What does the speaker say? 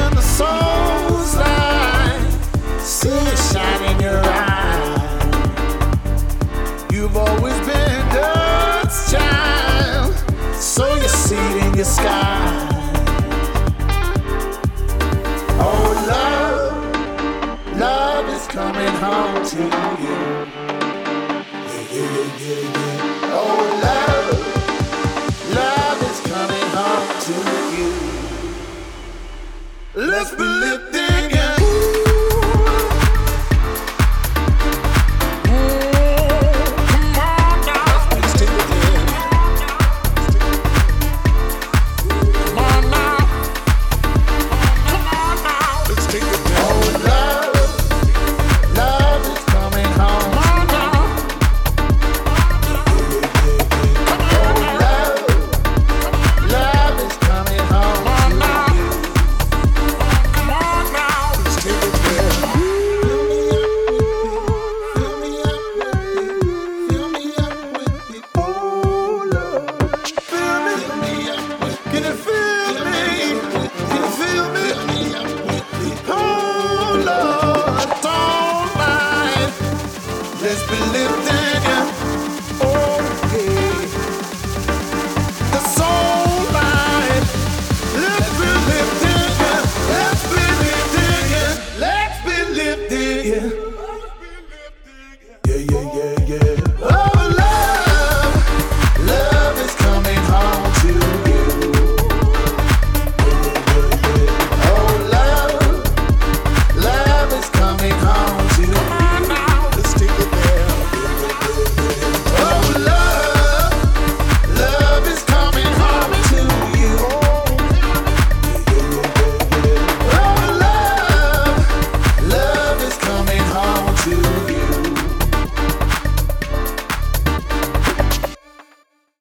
when the soul's light, see it shine in your eye. You've always been God's child, so you see it in your sky. Oh, love is coming home to you. Oh, love is coming home to you. Let's be lifted.